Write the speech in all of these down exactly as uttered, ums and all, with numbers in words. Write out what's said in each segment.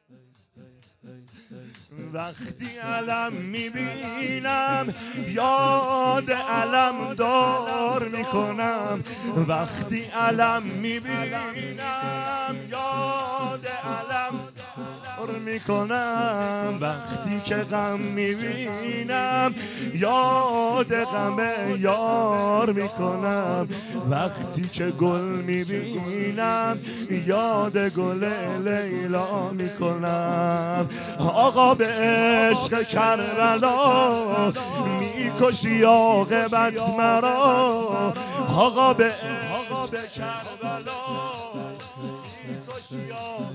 وقتی علم میبینم یاد علم دار میکنم، وقتی علم میبینم یاد علم دار میکنم، وقتی که غم میبینم یاد غم یار میکنم، وقتی که گل میبینم یاد گل لیلا میکنم. آقا به عشق کربلا میکشی عاقبت مرا، آقا به عشق کربلا میکشی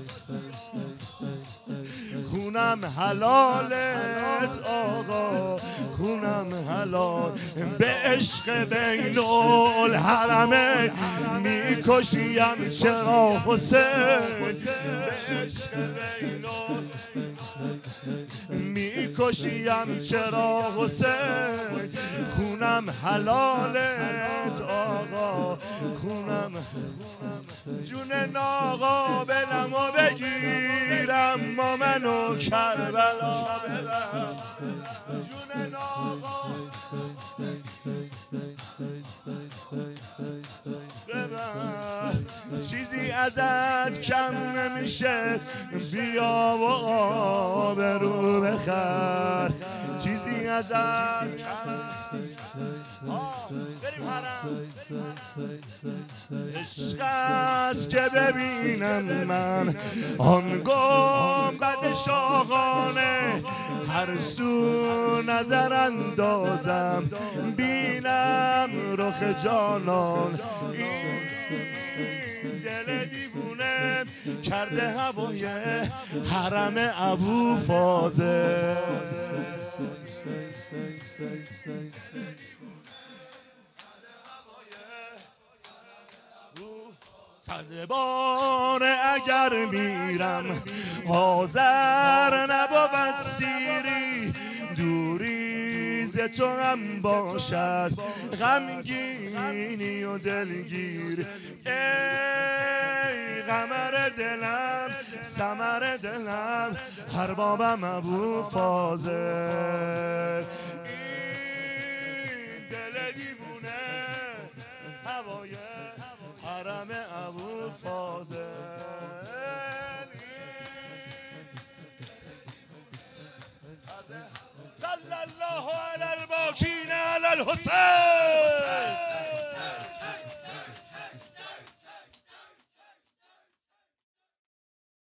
خونم حلالت آقا، خونم حلال، به عشق بین الحرمین میکشیم چرا حسین، به عشق بین میکشیم چرا حسین، خونم حلالت آقا، خونم جون ناقابلمو بگیرم ما منو کربلا ببر، جون ناقا ببر، چیزی ازت کم نمیشه بیا و آبرو بخر، چیزی ازت کم بریم حرم. عشق است که ببینم من آن گنبد شاهانه، هر سو نظر اندازم بینم رخ جانان، این دل دیوونه کرده هوای حرم ابوفاضل. صد بار اگر میرم آذر نبود سیری، دوری ز تو هم باشد غمگینی و دلگیر، ای قمر دلم ثمر دلم هر بابم ابوفاضل، این دل دیوونه هوای حرم ابوفاضل.